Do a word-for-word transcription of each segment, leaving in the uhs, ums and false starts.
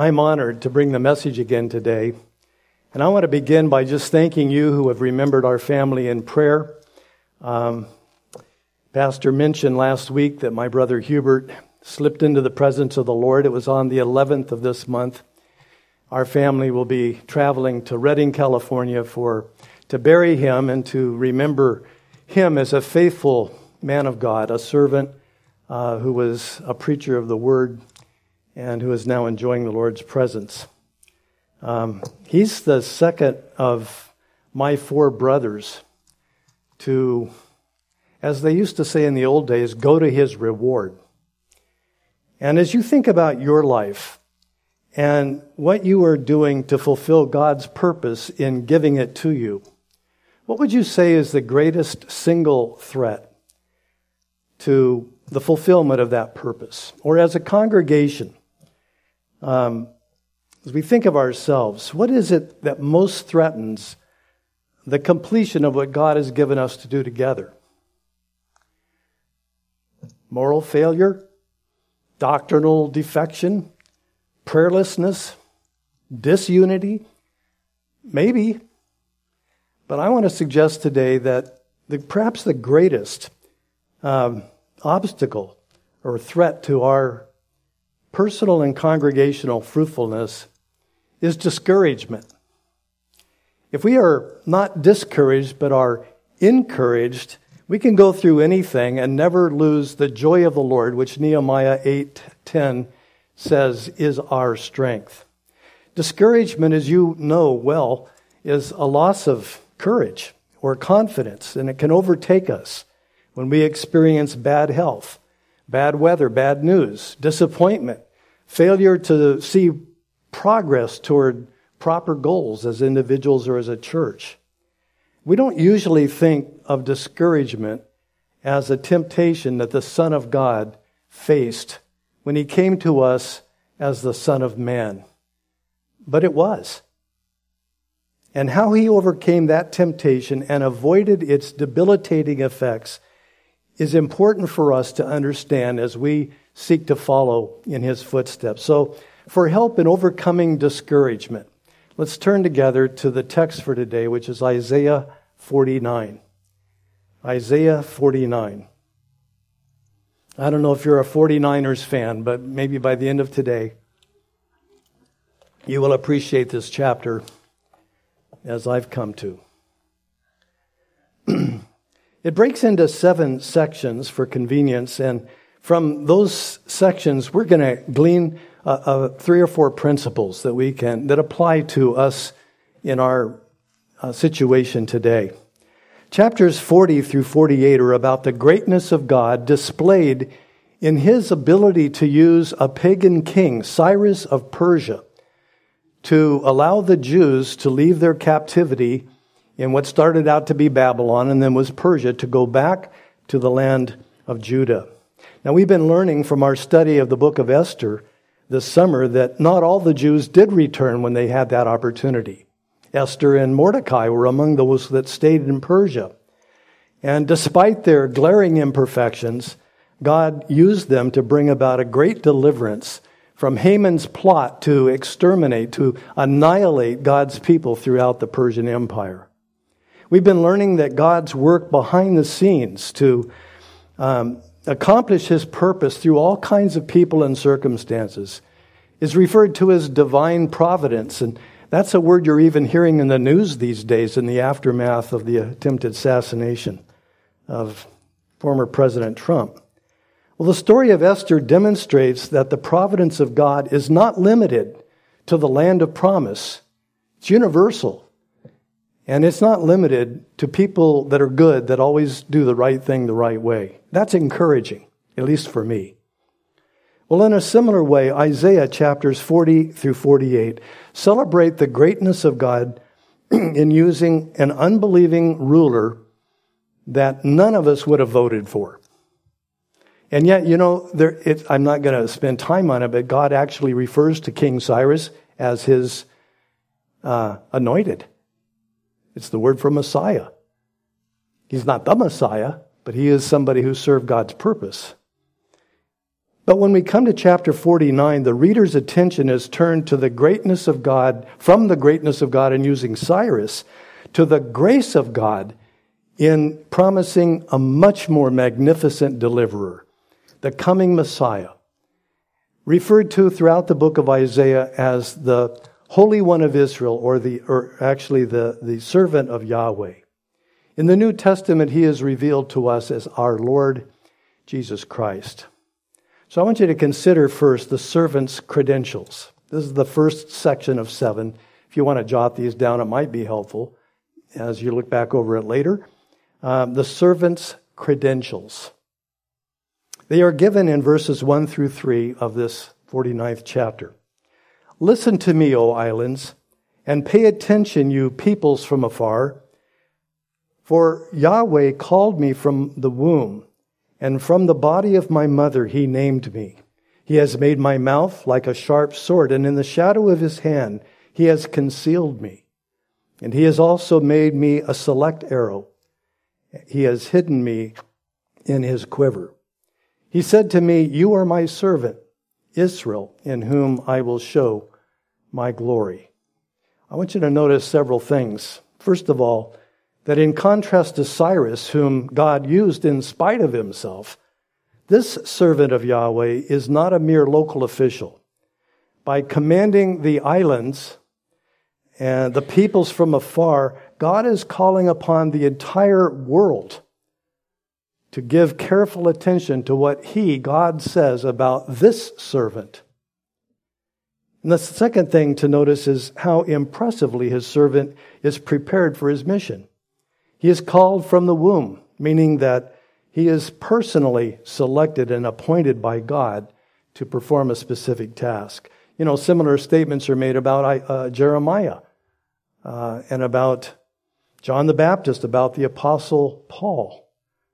I'm honored to bring the message again today. And I want to begin by just thanking you who have remembered our family in prayer. Um, Pastor mentioned last week that my brother Hubert slipped into the presence of the Lord. It was on the eleventh of this month. Our family will be traveling to Redding, California for to bury him and to remember him as a faithful man of God, a servant uh, who was a preacher of the Word and who is now enjoying the Lord's presence. Um, he's the second of my four brothers to, as they used to say in the old days, go to his reward. And as you think about your life and what you are doing to fulfill God's purpose in giving it to you, what would you say is the greatest single threat to the fulfillment of that purpose? Or as a congregation, um, as we think of ourselves, what is it that most threatens the completion of what God has given us to do together? Moral failure? Doctrinal defection? Prayerlessness? Disunity? Maybe. But I want to suggest today that the, perhaps the greatest um, obstacle or threat to our personal and congregational fruitfulness is discouragement. If we are not discouraged but are encouraged, we can go through anything and never lose the joy of the Lord, which Nehemiah eight ten says is our strength. Discouragement, as you know well, is a loss of courage or confidence, and it can overtake us when we experience bad health, bad weather, bad news, disappointment, failure to see progress toward proper goals as individuals or as a church. We don't usually think of discouragement as a temptation that the Son of God faced when he came to us as the Son of Man. But it was. And how he overcame that temptation and avoided its debilitating effects is important for us to understand as we seek to follow in his footsteps. So, for help in overcoming discouragement, let's turn together to the text for today, which is Isaiah forty-nine. Isaiah forty-nine. I don't know if you're a forty-niners fan, but maybe by the end of today, you will appreciate this chapter as I've come to. It breaks into seven sections for convenience, and from those sections, we're going to glean uh, uh, three or four principles that we can that apply to us in our uh, situation today. Chapters forty through forty-eight are about the greatness of God displayed in his ability to use a pagan king, Cyrus of Persia, to allow the Jews to leave their captivity in what started out to be Babylon and then was Persia, to go back to the land of Judah. Now, we've been learning from our study of the book of Esther this summer that not all the Jews did return when they had that opportunity. Esther and Mordecai were among those that stayed in Persia. And despite their glaring imperfections, God used them to bring about a great deliverance from Haman's plot to exterminate, to annihilate God's people throughout the Persian Empire. We've been learning that God's work behind the scenes to um, accomplish his purpose through all kinds of people and circumstances is referred to as divine providence. And that's a word you're even hearing in the news these days in the aftermath of the attempted assassination of former President Trump. Well, the story of Esther demonstrates that the providence of God is not limited to the land of promise. It's universal. And it's not limited to people that are good, that always do the right thing the right way. That's encouraging, at least for me. Well, in a similar way, Isaiah chapters forty through forty-eight celebrate the greatness of God in using an unbelieving ruler that none of us would have voted for. And yet, you know, there, it, I'm not going to spend time on it, but God actually refers to King Cyrus as his uh, anointed. It's the word for Messiah. He's not the Messiah, but he is somebody who served God's purpose. But when we come to chapter forty-nine, the reader's attention is turned to the greatness of God, from the greatness of God in using Cyrus, to the grace of God in promising a much more magnificent deliverer, the coming Messiah, referred to throughout the book of Isaiah as the Holy One of Israel, or the, or actually the, the servant of Yahweh. In the New Testament, he is revealed to us as our Lord Jesus Christ. So I want you to consider first the servant's credentials. This is the first section of seven. If you want to jot these down, it might be helpful as you look back over it later. Um, the servant's credentials. They are given in verses one through three of this forty-ninth chapter. Listen to me, O islands, and pay attention, you peoples from afar. For Yahweh called me from the womb, and from the body of my mother he named me. He has made my mouth like a sharp sword, and in the shadow of his hand he has concealed me. And he has also made me a select arrow. He has hidden me in his quiver. He said to me, you are my servant, Israel, in whom I will show my glory. I want you to notice several things. First of all, that in contrast to Cyrus, whom God used in spite of himself, this servant of Yahweh is not a mere local official. By commanding the islands and the peoples from afar, God is calling upon the entire world to give careful attention to what he, God, says about this servant. And the second thing to notice is how impressively his servant is prepared for his mission. He is called from the womb, meaning that he is personally selected and appointed by God to perform a specific task. You know, similar statements are made about uh, Jeremiah uh, and about John the Baptist, about the Apostle Paul.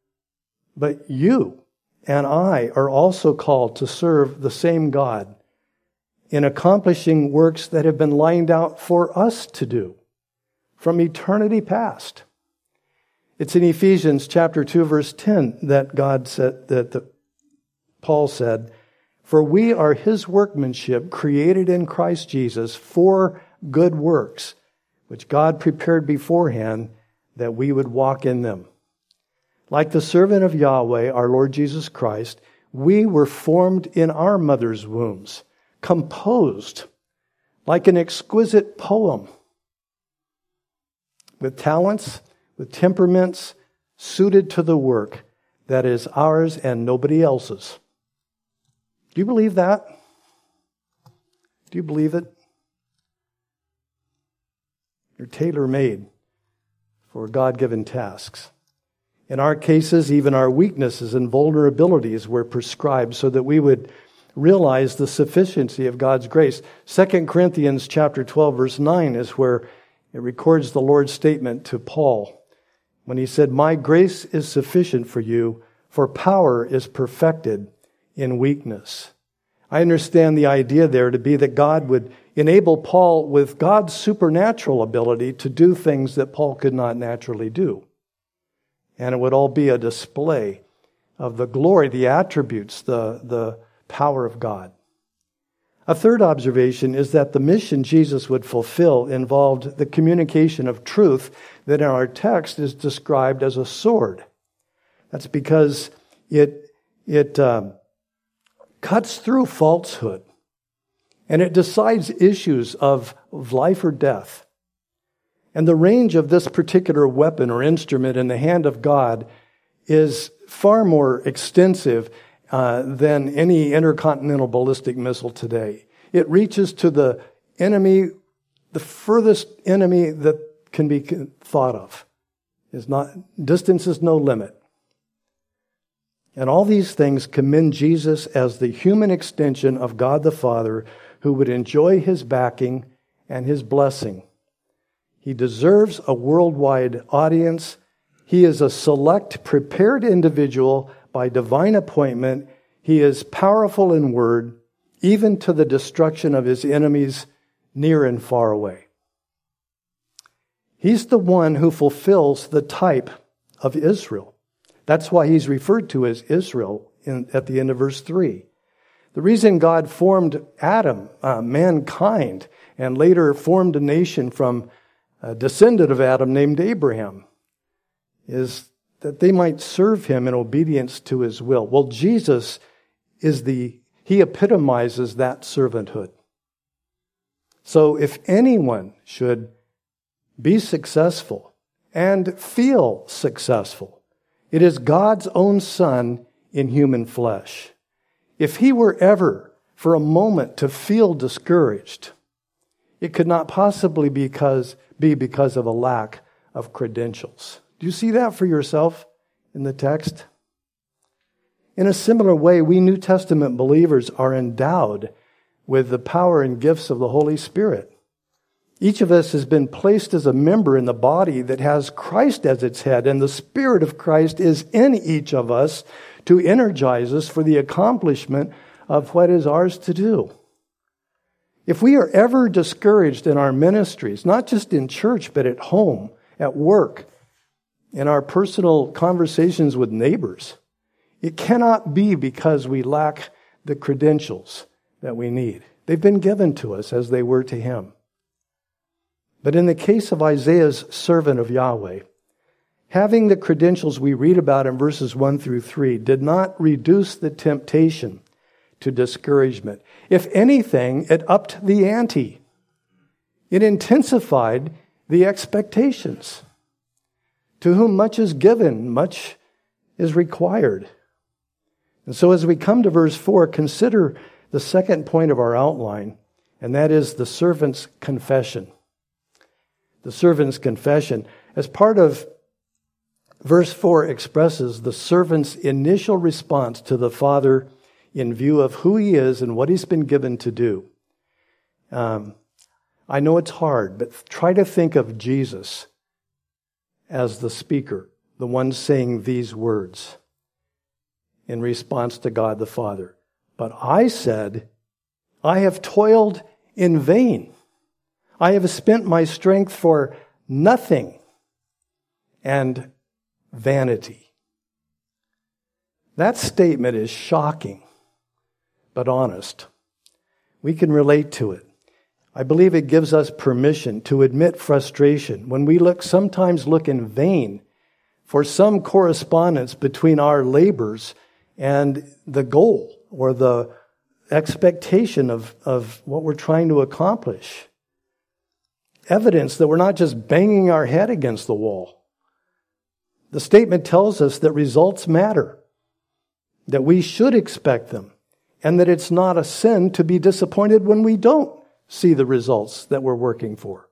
But you and I are also called to serve the same God in accomplishing works that have been lined out for us to do from eternity past. It's in Ephesians chapter two, verse ten, that God said, that the, Paul said, for we are his workmanship, created in Christ Jesus for good works, which God prepared beforehand that we would walk in them. Like the servant of Yahweh, our Lord Jesus Christ, we were formed in our mother's wombs, composed like an exquisite poem, with talents, with temperaments suited to the work that is ours and nobody else's. Do you believe that? Do you believe it? You're tailor-made for God-given tasks. In our cases, even our weaknesses and vulnerabilities were prescribed so that we would realize the sufficiency of God's grace. Second Corinthians chapter twelve, verse nine is where it records the Lord's statement to Paul when he said, my grace is sufficient for you, for power is perfected in weakness. I understand the idea there to be that God would enable Paul with God's supernatural ability to do things that Paul could not naturally do. And it would all be a display of the glory, the attributes, the, the power of God. A third observation is that the mission Jesus would fulfill involved the communication of truth that in our text is described as a sword. That's because it, it um, cuts through falsehood and it decides issues of, of life or death. And the range of this particular weapon or instrument in the hand of God is far more extensive uh, than any intercontinental ballistic missile today. It reaches to the enemy, the furthest enemy that can be thought of. Is not, distance is no limit. And all these things commend Jesus as the human extension of God the Father, who would enjoy his backing and his blessing. He deserves a worldwide audience. He is a select, prepared individual by divine appointment. He is powerful in word, even to the destruction of his enemies near and far away. He's the one who fulfills the type of Israel. That's why he's referred to as Israel in, at the end of verse three. The reason God formed Adam, uh, mankind, and later formed a nation from a descendant of Adam named Abraham, is that they might serve him in obedience to his will. Well, Jesus is the, he epitomizes that servanthood. So if anyone should be successful and feel successful, it is God's own Son in human flesh. If he were ever for a moment to feel discouraged, it could not possibly because, be because of a lack of credentials. Do you see that for yourself in the text? In a similar way, we New Testament believers are endowed with the power and gifts of the Holy Spirit. Each of us has been placed as a member in the body that has Christ as its head, and the Spirit of Christ is in each of us to energize us for the accomplishment of what is ours to do. If we are ever discouraged in our ministries, not just in church, but at home, at work, in our personal conversations with neighbors, it cannot be because we lack the credentials that we need. They've been given to us as they were to him. But in the case of Isaiah's servant of Yahweh, having the credentials we read about in verses one through three did not reduce the temptation to discouragement. If anything, it upped the ante. It intensified the expectations. To whom much is given, much is required. And so as we come to verse four, consider the second point of our outline, and that is the servant's confession. The servant's confession. As part of verse four expresses the servant's initial response to the Father in view of who he is and what he's been given to do. Um, I know it's hard, but try to think of Jesus as the speaker, the one saying these words in response to God the Father. But I said, I have toiled in vain. I have spent my strength for nothing and vanity. That statement is shocking, but honest. We can relate to it. I believe it gives us permission to admit frustration when we look, sometimes look in vain for some correspondence between our labors and the goal or the expectation of, of what we're trying to accomplish. Evidence that we're not just banging our head against the wall. The statement tells us that results matter, that we should expect them, and that it's not a sin to be disappointed when we don't see the results that we're working for.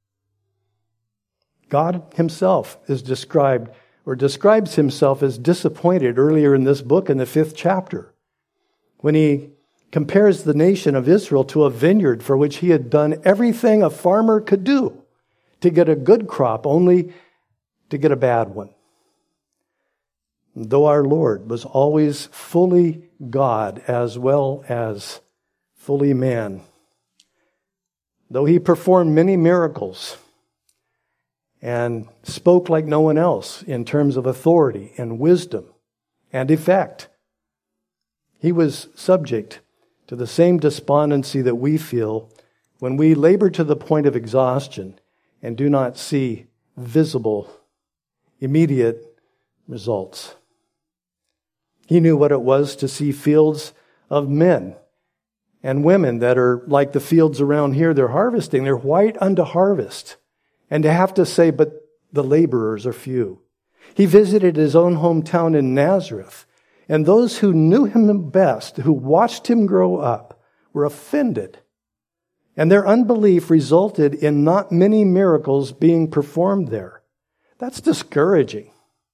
God himself is described, or describes himself as disappointed earlier in this book in the fifth chapter, when he compares the nation of Israel to a vineyard for which he had done everything a farmer could do to get a good crop, only to get a bad one. Though our Lord was always fully God as well as fully man, though he performed many miracles and spoke like no one else in terms of authority and wisdom and effect, he was subject to the same despondency that we feel when we labor to the point of exhaustion and do not see visible, immediate results. He knew what it was to see fields of men and women that are like the fields around here. They're harvesting. They're white unto harvest. And to have to say, but the laborers are few. He visited his own hometown in Nazareth. And those who knew him best, who watched him grow up, were offended. And their unbelief resulted in not many miracles being performed there. That's discouraging.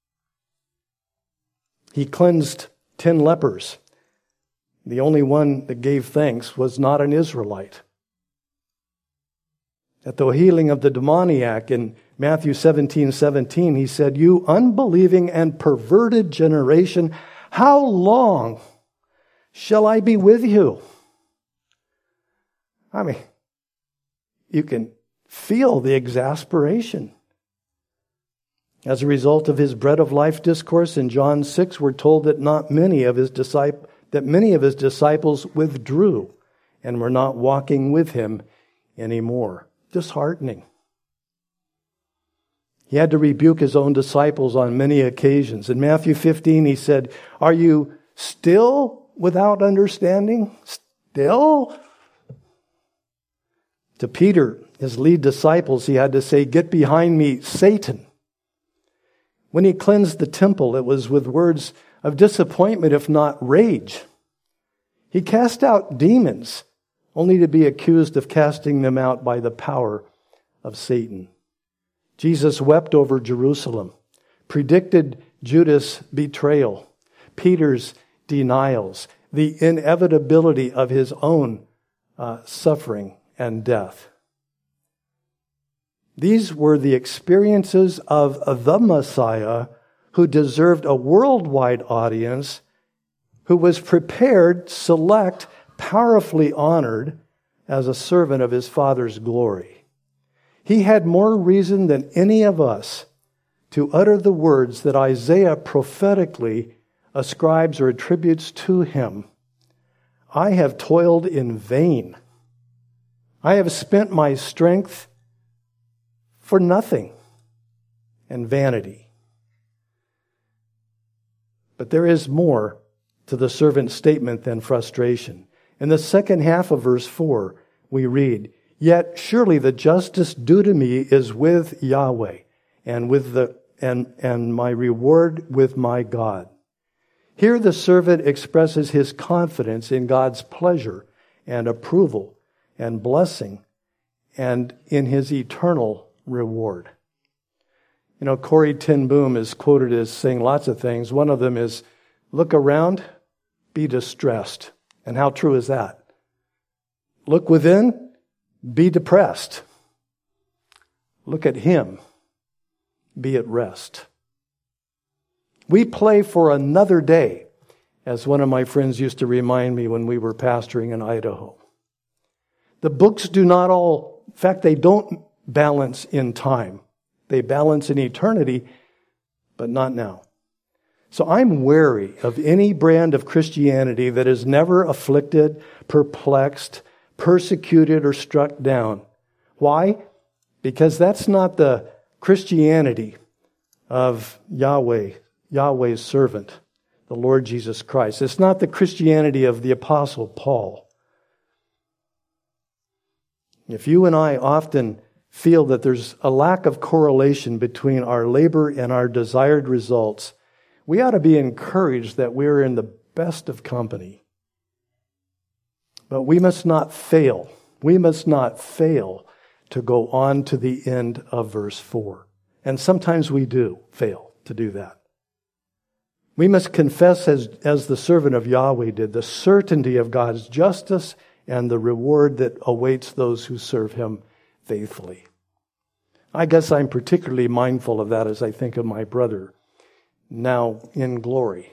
He cleansed ten lepers. The only one that gave thanks was not an Israelite. At the healing of the demoniac in Matthew seventeen seventeen, he said, "You unbelieving and perverted generation, how long shall I be with you?" I mean, you can feel the exasperation. As a result of his bread of life discourse in John six, we're told that not many of his disciples, that many of his disciples withdrew and were not walking with him anymore. Disheartening. He had to rebuke his own disciples on many occasions. In Matthew fifteen, he said, "Are you still without understanding? Still?" To Peter, his lead disciples, he had to say, "Get behind me, Satan." When he cleansed the temple, it was with words of disappointment, if not rage. He cast out demons, only to be accused of casting them out by the power of Satan. Jesus wept over Jerusalem, predicted Judas' betrayal, Peter's denials, the inevitability of his own uh, suffering and death. These were the experiences of the Messiah who deserved a worldwide audience, who was prepared, select, powerfully honored as a servant of his Father's glory. He had more reason than any of us to utter the words that Isaiah prophetically ascribes or attributes to him. "I have toiled in vain. I have spent my strength for nothing and vanity." But there is more to the servant's statement than frustration. In the second half of verse four, we read, "Yet surely the justice due to me is with Yahweh, and with the and, and my reward with my God." Here the servant expresses his confidence in God's pleasure and approval and blessing and in his eternal reward. You know, Corrie ten Boom is quoted as saying lots of things. One of them is, "Look around, be distressed." And how true is that? Look within, be depressed. Look at him, be at rest. We play for another day, as one of my friends used to remind me when we were pastoring in Idaho. The books do not all, in fact, they don't balance in time. They balance in eternity, but not now. So I'm wary of any brand of Christianity that is never afflicted, perplexed, persecuted, or struck down. Why? Because that's not the Christianity of Yahweh, Yahweh's servant, the Lord Jesus Christ. It's not the Christianity of the Apostle Paul. If you and I often feel that there's a lack of correlation between our labor and our desired results, we ought to be encouraged that we're in the best of company. But we must not fail. We must not fail to go on to the end of verse four. And sometimes we do fail to do that. We must confess, as, as the servant of Yahweh did, the certainty of God's justice and the reward that awaits those who serve him faithfully. I guess I'm particularly mindful of that as I think of my brother now in glory.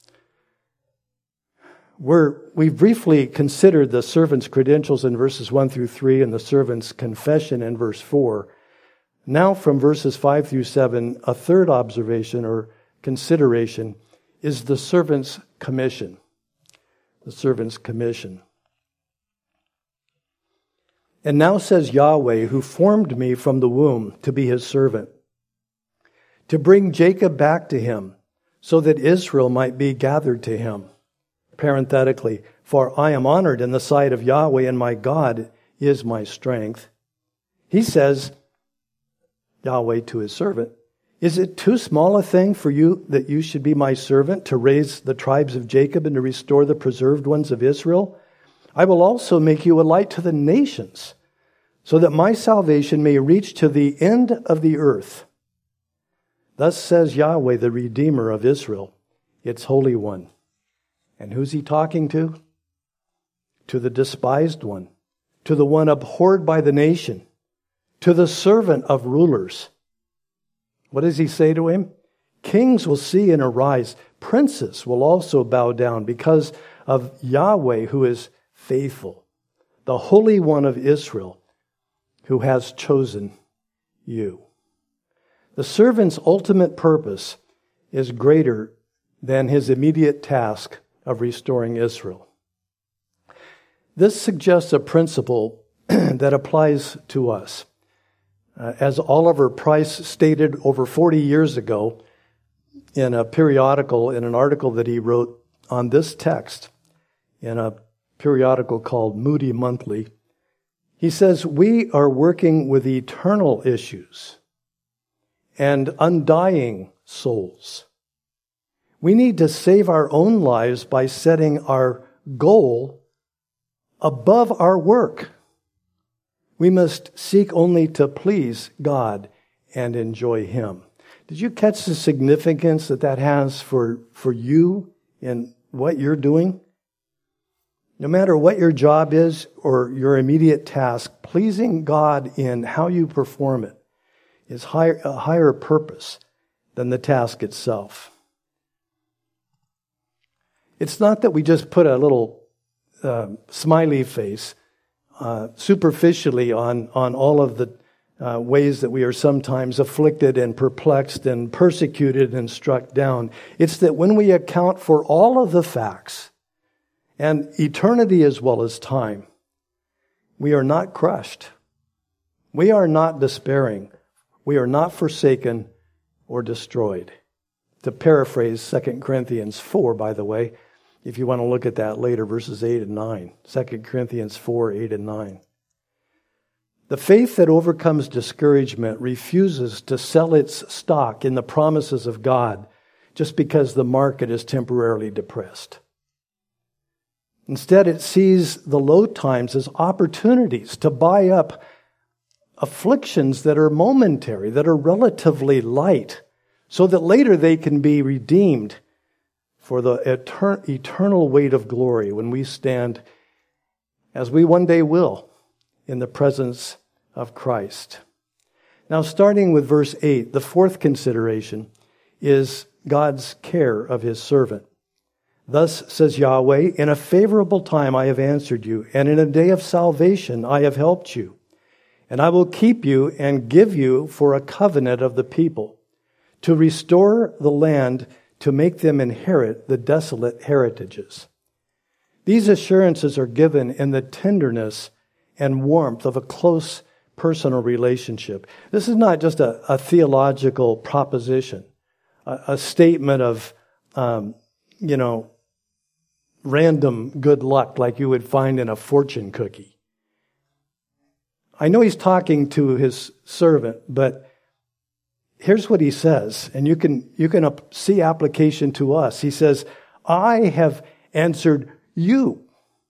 We're, we've briefly considered the servant's credentials in verses one through three and the servant's confession in verse four. Now from verses five through seven, a third observation or consideration is the servant's commission. The servant's commission. "And now says Yahweh, who formed me from the womb to be his servant, to bring Jacob back to him, so that Israel might be gathered to him." Parenthetically, "For I am honored in the sight of Yahweh, and my God is my strength." He says, Yahweh to his servant, "Is it too small a thing for you that you should be my servant, to raise the tribes of Jacob and to restore the preserved ones of Israel? I will also make you a light to the nations, so that my salvation may reach to the end of the earth. Thus says Yahweh, the Redeemer of Israel, its Holy One." And who's he talking to? To the despised one, to the one abhorred by the nation, to the servant of rulers. What does he say to him? "Kings will see and arise. Princes will also bow down because of Yahweh, who is faithful, the Holy One of Israel, who has chosen you." The servant's ultimate purpose is greater than his immediate task of restoring Israel. This suggests a principle that applies to us. Uh, as Oliver Price stated over forty years ago in a periodical, in an article that he wrote on this text, in a periodical called Moody Monthly, he says, "We are working with eternal issues and undying souls. We need to save our own lives by setting our goal above our work. We must seek only to please God and enjoy Him." Did you catch the significance that that has for, for you in what you're doing? No matter what your job is or your immediate task, pleasing God in how you perform it is higher, a higher purpose than the task itself. It's not that we just put a little uh, smiley face uh, superficially on, on all of the uh, ways that we are sometimes afflicted and perplexed and persecuted and struck down. It's that when we account for all of the facts, and eternity as well as time, we are not crushed. We are not despairing. We are not forsaken or destroyed. To paraphrase Second Corinthians four, by the way, if you want to look at that later, verses eight and nine. Second Corinthians four, eight and nine. The faith that overcomes discouragement refuses to sell its stock in the promises of God just because the market is temporarily depressed. Instead, it sees the low times as opportunities to buy up afflictions that are momentary, that are relatively light, so that later they can be redeemed for the etern- eternal weight of glory when we stand, as we one day will, in the presence of Christ. Now, starting with verse eight, the fourth consideration is God's care of His servant. "Thus says Yahweh, in a favorable time I have answered you, and in a day of salvation I have helped you. And I will keep you and give you for a covenant of the people, to restore the land, to make them inherit the desolate heritages." These assurances are given in the tenderness and warmth of a close personal relationship. This is not just a, a theological proposition, a, a statement of, um, you know, random good luck like you would find in a fortune cookie. I know he's talking to his servant, but here's what he says, and you can you can see application to us. He says, "I have answered you.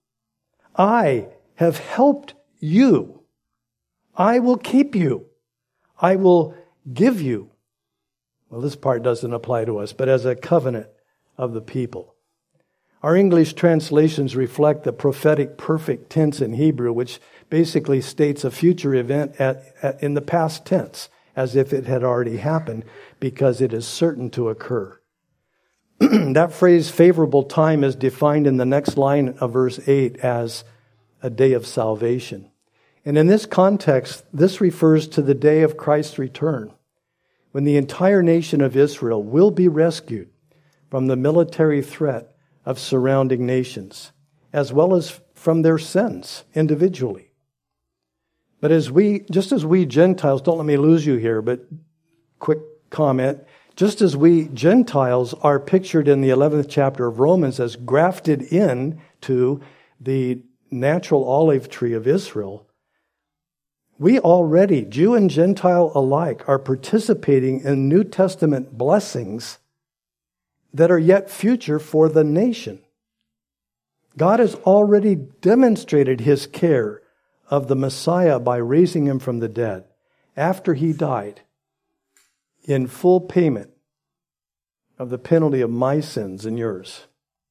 I have helped you. I will keep you. I will give you." Well, this part doesn't apply to us, but as a covenant of the people. Our English translations reflect the prophetic perfect tense in Hebrew, which basically states a future event at, at, in the past tense, as if it had already happened, because it is certain to occur. That phrase, favorable time, is defined in the next line of verse eight as a day of salvation. And in this context, this refers to the day of Christ's return, when the entire nation of Israel will be rescued from the military threat of surrounding nations, as well as from their sins individually. But as we, just as we Gentiles, don't let me lose you here, but quick comment, just as we Gentiles are pictured in the eleventh chapter of Romans as grafted in to the natural olive tree of Israel, we already, Jew and Gentile alike, are participating in New Testament blessings that are yet future for the nation. God has already demonstrated His care of the Messiah by raising Him from the dead after He died in full payment of the penalty of my sins and yours.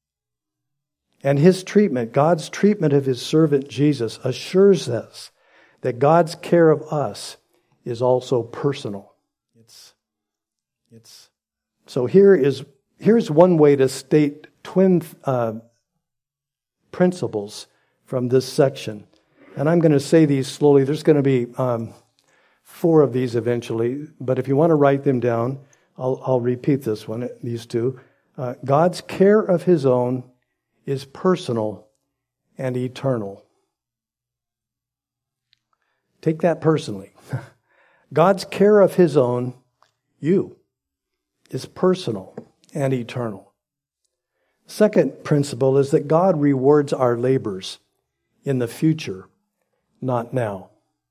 And His treatment, God's treatment of His servant Jesus, assures us that God's care of us is also personal. It's, it's, so here is Here's one way to state twin uh, principles from this section. And I'm going to say these slowly. There's going to be um, four of these eventually. But if you want to write them down, I'll, I'll repeat this one, these two. Uh, God's care of His own is personal and eternal. Take that personally. God's care of His own, you, is personal and eternal. Second principle is that God rewards our labors in the future, not now.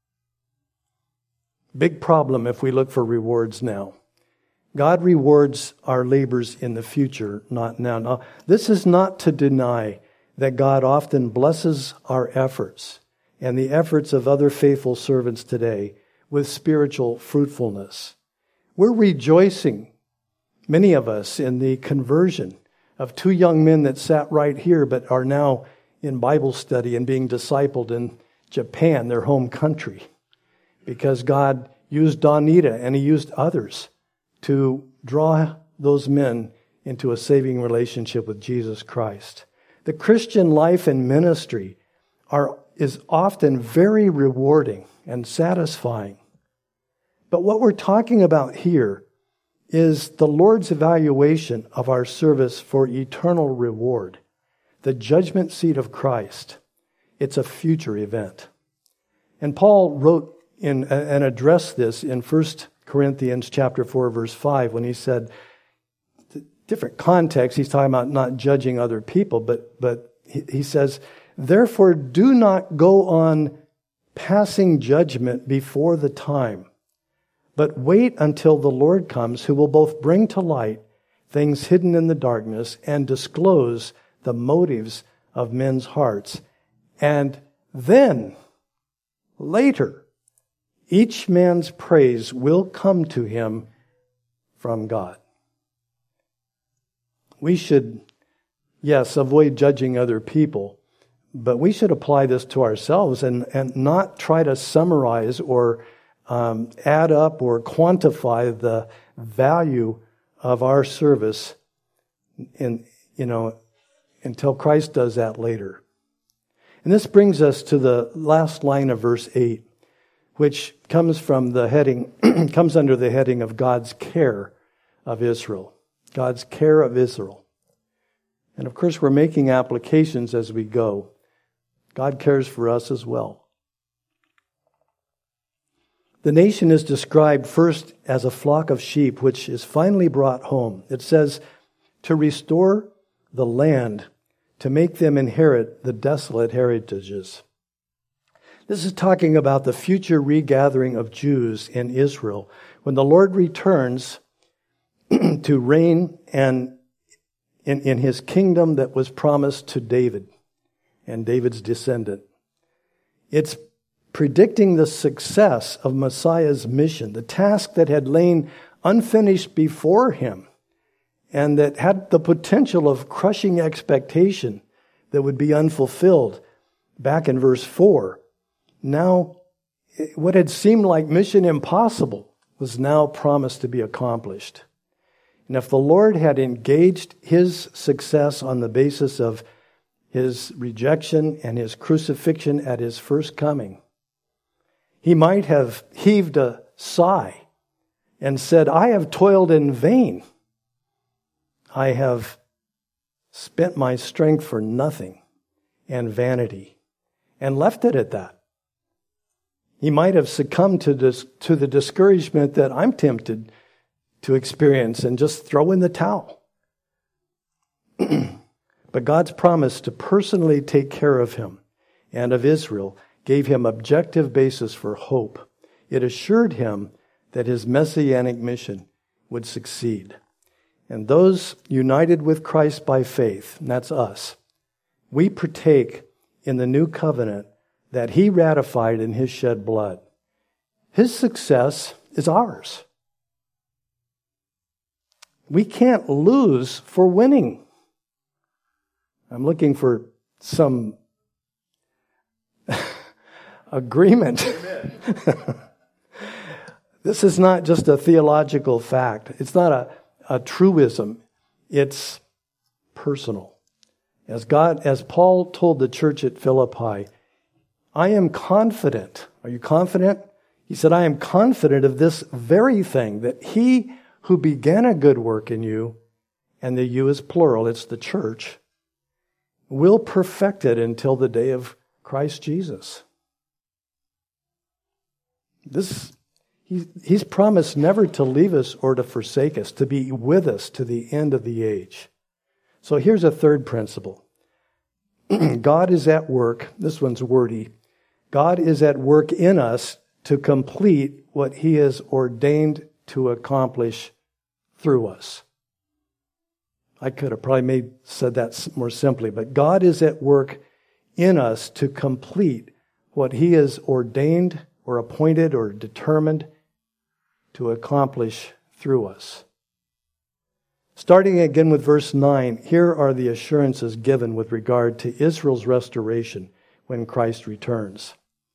Big problem if we look for rewards now. God rewards our labors in the future, not now. Now, this is not to deny that God often blesses our efforts and the efforts of other faithful servants today with spiritual fruitfulness. We're rejoicing, many of us, in the conversion of two young men that sat right here but are now in Bible study and being discipled in Japan, their home country, because God used Donita and He used others to draw those men into a saving relationship with Jesus Christ. The Christian life and ministry are is often very rewarding and satisfying. But what we're talking about here is the Lord's evaluation of our service for eternal reward, the judgment seat of Christ. It's a future event. And Paul wrote in and addressed this in First Corinthians chapter four, verse five, when he said, different context, he's talking about not judging other people, but, but he, he says, therefore do not go on passing judgment before the time, but wait until the Lord comes, who will both bring to light things hidden in the darkness and disclose the motives of men's hearts. And then, later, each man's praise will come to him from God. We should, yes, avoid judging other people, but we should apply this to ourselves and, and not try to summarize or um, add up or quantify the value of our service in, you know, until Christ does that later. And this brings us to the last line of verse eight, which comes from the heading, comes under the heading of God's care of Israel. God's care of Israel. And of course, we're making applications as we go. God cares for us as well. The nation is described first as a flock of sheep, which is finally brought home. It says, to restore the land, to make them inherit the desolate heritages. This is talking about the future regathering of Jews in Israel when the Lord returns to reign and in, in His kingdom that was promised to David and David's descendant. It's predicting the success of Messiah's mission, the task that had lain unfinished before Him and that had the potential of crushing expectation that would be unfulfilled. Back in verse four, now what had seemed like mission impossible was now promised to be accomplished. And if the Lord had engaged His success on the basis of His rejection and His crucifixion at His first coming, He might have heaved a sigh and said, I have toiled in vain. I have spent my strength for nothing and vanity, and left it at that. He might have succumbed to this, to the discouragement that I'm tempted to experience and just throw in the towel. But God's promise to personally take care of him and of Israel gave him objective basis for hope. It assured him that his messianic mission would succeed. And those united with Christ by faith, and that's us, we partake in the new covenant that He ratified in His shed blood. His success is ours. We can't lose for winning. I'm looking for some agreement. This is not just a theological fact. It's not a, a truism. It's personal. As God, as Paul told the church at Philippi, I am confident. Are you confident? He said, I am confident of this very thing, that He who began a good work in you, and the you is plural, it's the church, will perfect it until the day of Christ Jesus. This, he, he's promised never to leave us or to forsake us, to be with us to the end of the age. So here's a third principle. God is at work. This one's wordy. God is at work in us to complete what He has ordained to accomplish through us. I could have probably made, said that more simply, but God is at work in us to complete what He has ordained or appointed or determined to accomplish through us. Starting again with verse nine, here are the assurances given with regard to Israel's restoration when Christ returns.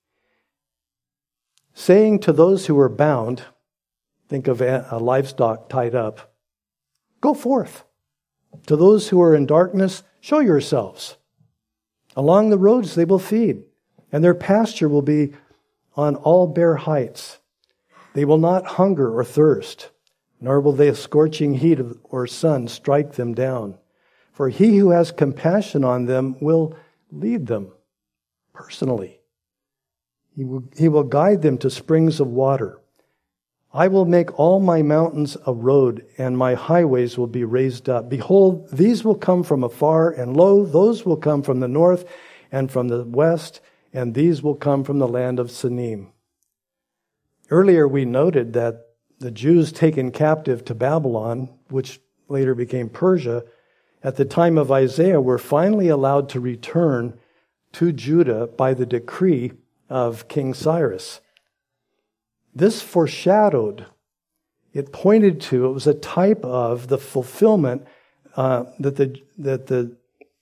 Saying to those who are bound, think of a livestock tied up, go forth. To those who are in darkness, show yourselves. Along the roads they will feed, and their pasture will be on all bare heights. They will not hunger or thirst, nor will the scorching heat or sun strike them down. For He who has compassion on them will lead them personally. He will, he will guide them to springs of water. I will make all my mountains a road, and my highways will be raised up. Behold, these will come from afar, and lo, those will come from the north and from the west, and these will come from the land of Sinim. Earlier we noted that the Jews taken captive to Babylon, which later became Persia, at the time of Isaiah were finally allowed to return to Judah by the decree of King Cyrus. This foreshadowed, it pointed to, it was a type of the fulfillment uh, that the that the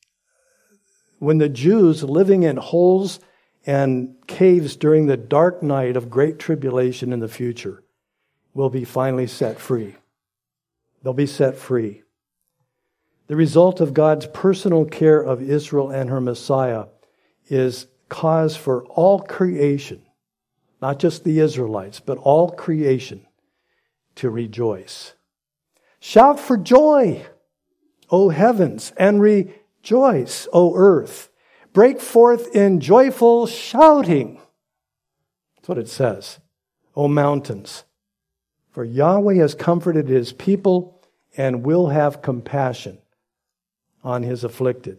when the Jews living in holes and caves during the dark night of great tribulation in the future will be finally set free. They'll be set free. The result of God's personal care of Israel and her Messiah is cause for all creation, not just the Israelites, but all creation to rejoice. Shout for joy, O heavens, and rejoice, O earth. Break forth in joyful shouting. That's what it says. O mountains. For Yahweh has comforted His people and will have compassion on His afflicted.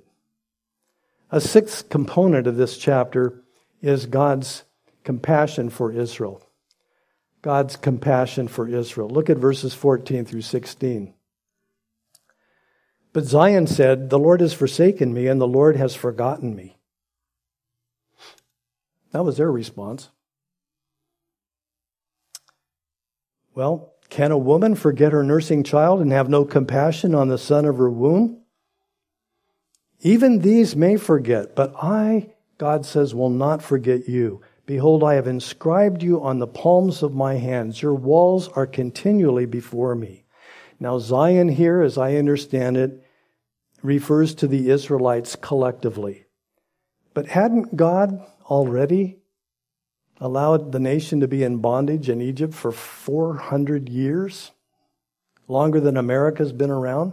A sixth component of this chapter is God's compassion for Israel. God's compassion for Israel. Look at verses fourteen through sixteen. But Zion said, the Lord has forsaken me, and the Lord has forgotten me. That was their response. Well, can a woman forget her nursing child and have no compassion on the son of her womb? Even these may forget, but I, God says, will not forget you. Behold, I have inscribed you on the palms of my hands. Your walls are continually before me. Now, Zion here, as I understand it, refers to the Israelites collectively. But hadn't God already allowed the nation to be in bondage in Egypt for four hundred years? Longer than America's been around?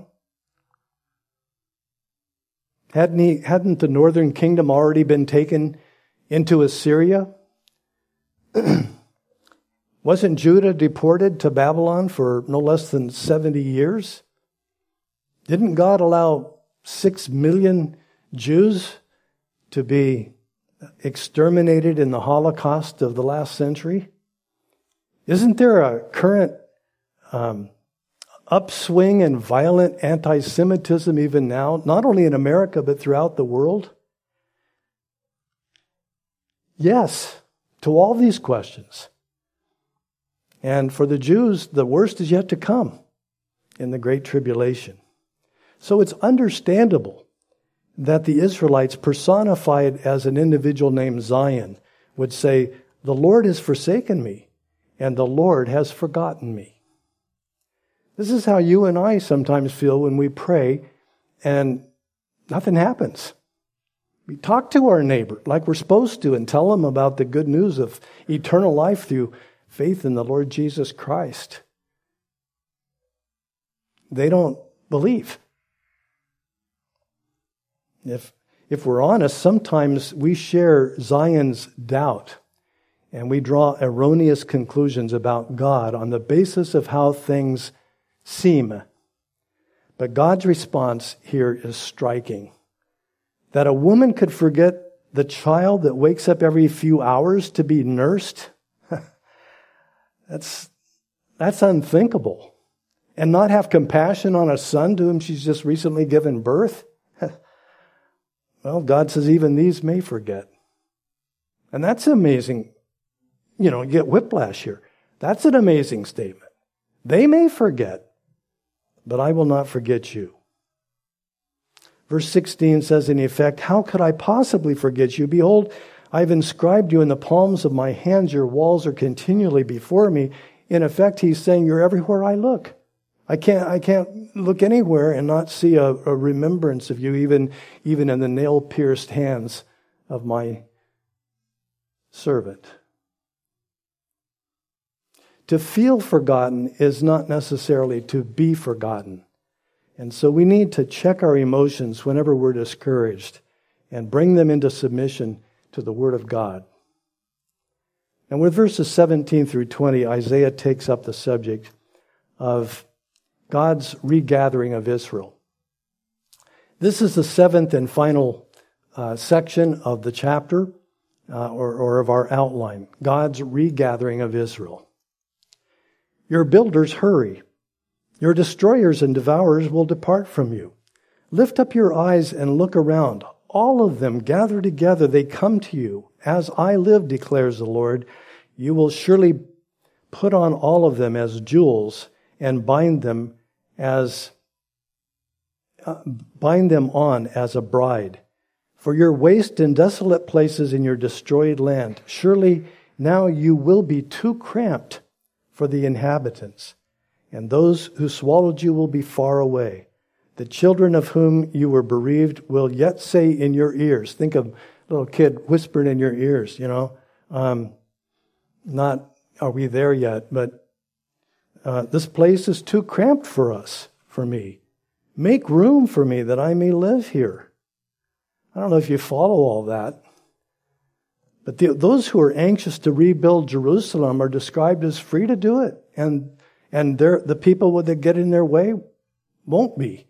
Hadn't he, hadn't the northern kingdom already been taken into Assyria? Wasn't Judah deported to Babylon for no less than seventy years? Didn't God allow six million Jews to be exterminated in the Holocaust of the last century? Isn't there a current um, upswing in violent anti-Semitism even now, not only in America but throughout the world? Yes, to all these questions. And for the Jews, the worst is yet to come in the Great Tribulation. So it's understandable that the Israelites, personified as an individual named Zion, would say, the Lord has forsaken me, and the Lord has forgotten me. This is how you and I sometimes feel when we pray and nothing happens. We talk to our neighbor like we're supposed to and tell them about the good news of eternal life through faith in the Lord Jesus Christ. They don't believe. If if we're honest, sometimes we share Zion's doubt and we draw erroneous conclusions about God on the basis of how things seem. But God's response here is striking. That a woman could forget the child that wakes up every few hours to be nursed, that's, that's unthinkable. And not have compassion on a son to whom she's just recently given birth. Well, God says even these may forget. And that's amazing. You know, you get whiplash here. That's an amazing statement. They may forget, but I will not forget you. Verse sixteen says in effect, how could I possibly forget you? Behold, I have inscribed you in the palms of my hands. Your walls are continually before me. In effect, he's saying, you're everywhere I look. I can't, I can't look anywhere and not see a, a remembrance of you, even, even in the nail-pierced hands of my servant. To feel forgotten is not necessarily to be forgotten. And so we need to check our emotions whenever we're discouraged and bring them into submission to the Word of God. And with verses seventeen through twenty, Isaiah takes up the subject of God's regathering of Israel. This is the seventh and final uh, section of the chapter, uh, or, or of our outline. God's regathering of Israel. Your builders hurry. Your destroyers and devourers will depart from you. Lift up your eyes and look around. All of them gather together. They come to you. As I live, declares the Lord, you will surely put on all of them as jewels and bind them as uh, bind them on as a bride. For your waste and desolate places in your destroyed land, surely now you will be too cramped for the inhabitants, and those who swallowed you will be far away. The children of whom you were bereaved will yet say in your ears, think of a little kid whispering in your ears, you know, um, not are we there yet, but uh, this place is too cramped for us, for me. Make room for me that I may live here. I don't know if you follow all that. But the, those who are anxious to rebuild Jerusalem are described as free to do it. And and the people that get in their way won't be.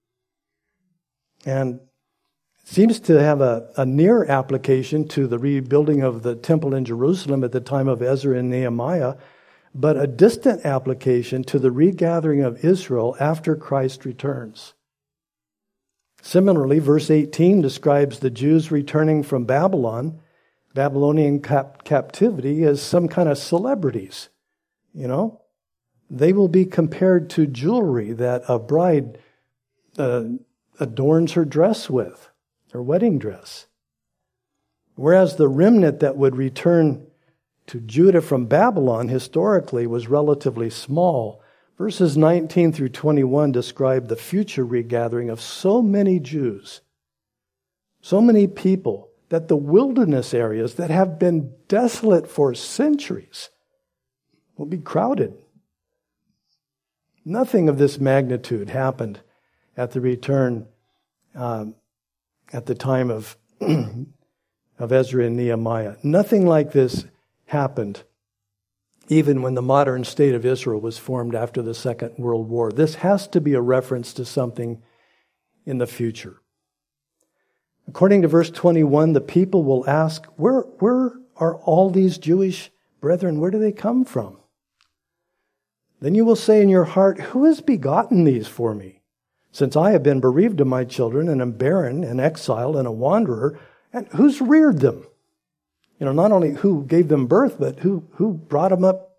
And it seems to have a, a near application to the rebuilding of the temple in Jerusalem at the time of Ezra and Nehemiah, but a distant application to the regathering of Israel after Christ returns. Similarly, verse eighteen describes the Jews returning from Babylon, Babylonian cap- captivity, as some kind of celebrities. You know, they will be compared to jewelry that a bride uh, adorns her dress with, her wedding dress. Whereas the remnant that would return to Judah from Babylon historically was relatively small. Verses nineteen through twenty-one describe the future regathering of so many Jews, so many people, that the wilderness areas that have been desolate for centuries will be crowded. Nothing of this magnitude happened at the return, um, at the time of, of Ezra and Nehemiah. Nothing like this happened even when the modern state of Israel was formed after the Second World War. This has to be a reference to something in the future. According to verse twenty-one, the people will ask, where, where are all these Jewish brethren? Where do they come from? Then you will say in your heart, who has begotten these for me? Since I have been bereaved of my children and am barren and exiled and a wanderer, and who's reared them? You know, not only who gave them birth, but who, who brought them up,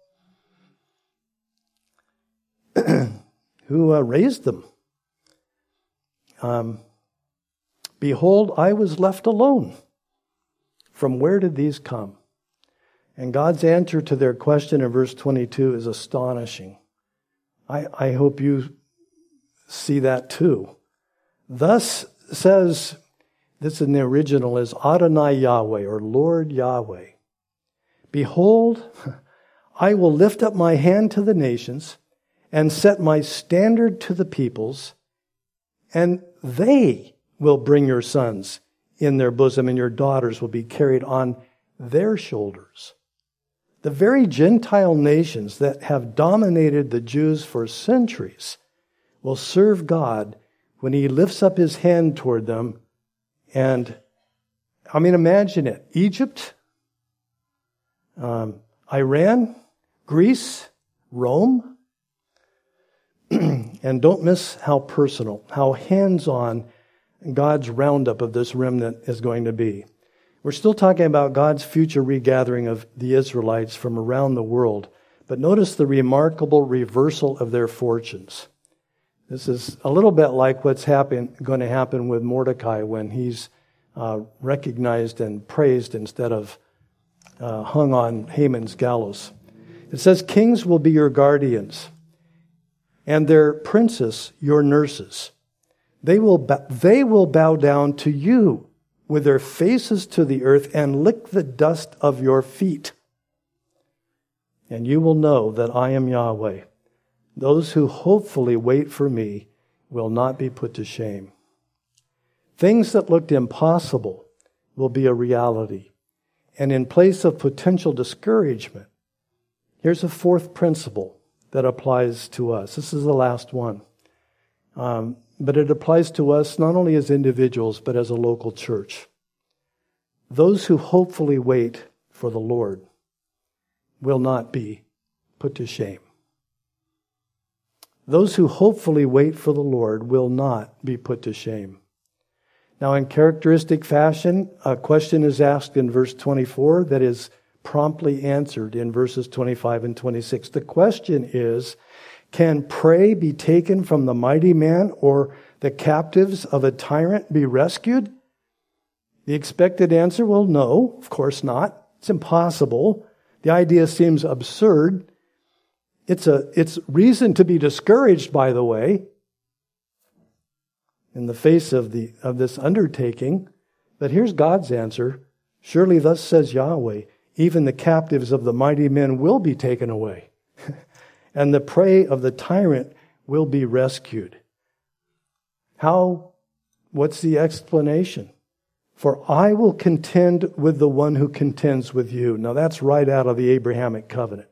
who uh, raised them. Um, Behold, I was left alone. From where did these come? And God's answer to their question in verse twenty-two is astonishing. I, I hope you see that too. Thus says, this in the original is Adonai Yahweh, or Lord Yahweh. Behold, I will lift up my hand to the nations and set my standard to the peoples, and they will bring your sons in their bosom, and your daughters will be carried on their shoulders. The very Gentile nations that have dominated the Jews for centuries will serve God when he lifts up his hand toward them. And, I mean, imagine it. Egypt, um, Iran, Greece, Rome. And don't miss how personal, how hands-on God's roundup of this remnant is going to be. We're still talking about God's future regathering of the Israelites from around the world. But notice the remarkable reversal of their fortunes. This is a little bit like what's happen, going to happen with Mordecai when he's uh, recognized and praised instead of uh, hung on Haman's gallows. It says, kings will be your guardians, and their princes your nurses. They will, bow, they will bow down to you with their faces to the earth and lick the dust of your feet. And you will know that I am Yahweh. Those who hopefully wait for me will not be put to shame. Things that looked impossible will be a reality. And in place of potential discouragement, here's a fourth principle that applies to us. This is the last one. Um, but it applies to us not only as individuals, but as a local church. Those who hopefully wait for the Lord will not be put to shame. Those who hopefully wait for the Lord will not be put to shame. Now, in characteristic fashion, a question is asked in verse twenty-four that is promptly answered in verses twenty-five and twenty-six. The question is, can prey be taken from the mighty man, or the captives of a tyrant be rescued? The expected answer, well, no, of course not. It's impossible. The idea seems absurd. It's a it's reason to be discouraged, by the way, in the face of the of this undertaking. But here's God's answer. Surely thus says Yahweh, even the captives of the mighty men will be taken away, and the prey of the tyrant will be rescued. How? What's the explanation? For I will contend with the one who contends with you. Now that's right out of the Abrahamic covenant.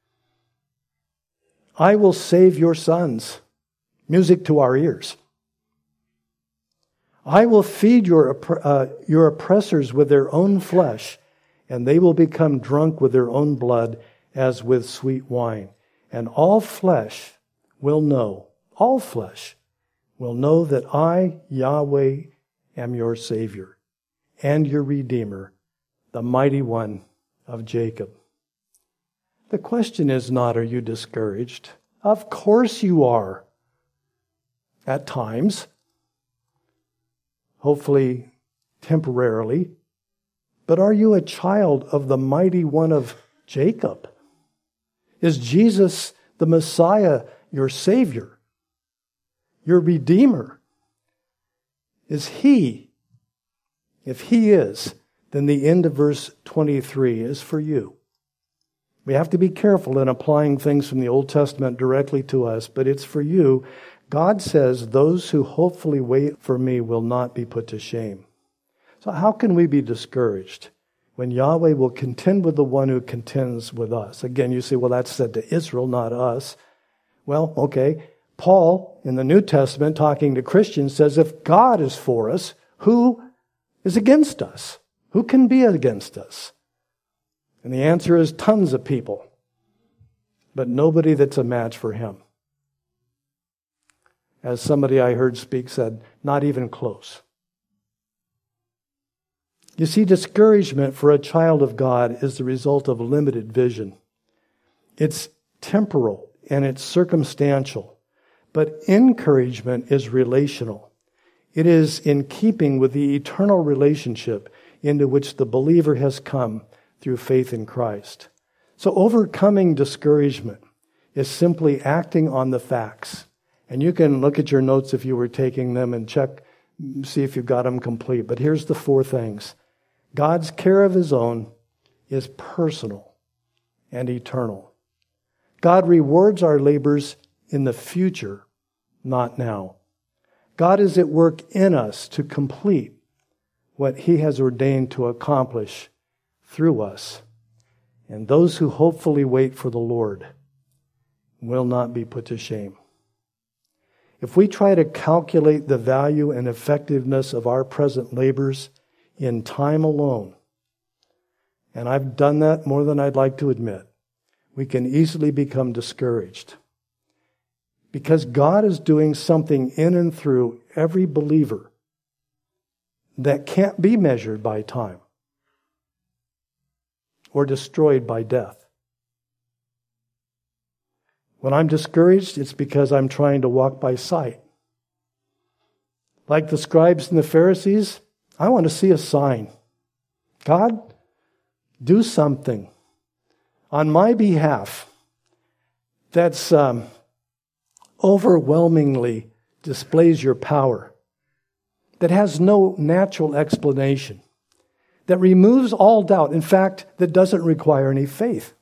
I will save your sons. Music to our ears. I will feed your, uh, your oppressors with their own flesh, and they will become drunk with their own blood as with sweet wine. And all flesh will know, all flesh will know that I, Yahweh, am your Savior and your Redeemer, the mighty one of Jacob. The question is not, are you discouraged? Of course you are. At times. Hopefully temporarily. But are you a child of the mighty one of Jacob? Is Jesus the Messiah your Savior? Your Redeemer? Is He? If He is, then the end of verse twenty-three is for you. We have to be careful in applying things from the Old Testament directly to us, but it's for you. God says, those who hopefully wait for me will not be put to shame. So how can we be discouraged when Yahweh will contend with the one who contends with us? Again, you say, well, that's said to Israel, not us. Well, okay. Paul, in the New Testament, talking to Christians, says, if God is for us, who is against us? Who can be against us? And the answer is tons of people, but nobody that's a match for Him. As somebody I heard speak said, not even close. You see, discouragement for a child of God is the result of limited vision. It's temporal and it's circumstantial, but encouragement is relational. It is in keeping with the eternal relationship into which the believer has come through faith in Christ. So overcoming discouragement is simply acting on the facts. And you can look at your notes if you were taking them and check, see if you've got them complete. But here's the four things. God's care of His own is personal and eternal. God rewards our labors in the future, not now. God is at work in us to complete what He has ordained to accomplish through us. And those who hopefully wait for the Lord will not be put to shame. If we try to calculate the value and effectiveness of our present labors in time alone, and I've done that more than I'd like to admit, we can easily become discouraged. Because God is doing something in and through every believer that can't be measured by time or destroyed by death. When I'm discouraged, it's because I'm trying to walk by sight. Like the scribes and the Pharisees, I want to see a sign. God, do something on my behalf that's um, overwhelmingly displays your power, that has no natural explanation, that removes all doubt. In fact, that doesn't require any faith.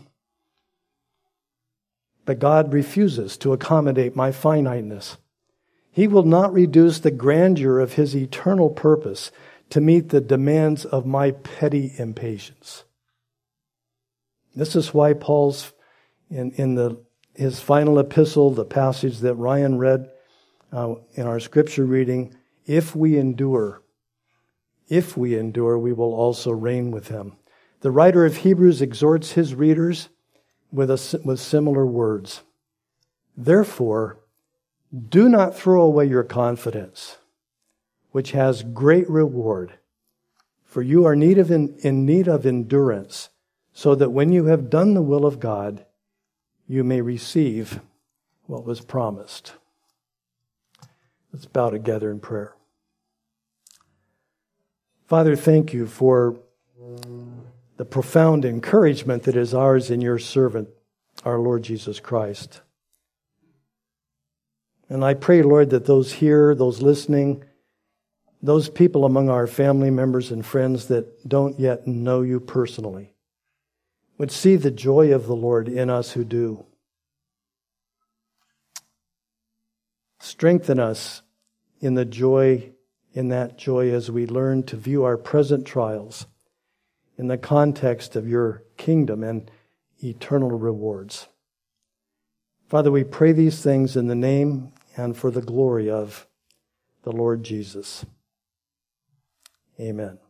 But God refuses to accommodate my finiteness. He will not reduce the grandeur of His eternal purpose to meet the demands of my petty impatience. This is why Paul's, in, in the his final epistle, the passage that Ryan read uh, in our scripture reading, if we endure, if we endure, we will also reign with Him. The writer of Hebrews exhorts his readers with, a, with similar words. Therefore, do not throw away your confidence, which has great reward, for you are need of in, in need of endurance, so that when you have done the will of God, you may receive what was promised. Let's bow together in prayer. Father, thank you for the profound encouragement that is ours in your servant, our Lord Jesus Christ. And I pray, Lord, that those here, those listening, those people among our family members and friends that don't yet know you personally, would see the joy of the Lord in us who do. Strengthen us in the joy, in that joy as we learn to view our present trials in the context of your kingdom and eternal rewards. Father, we pray these things in the name and for the glory of the Lord Jesus. Amen.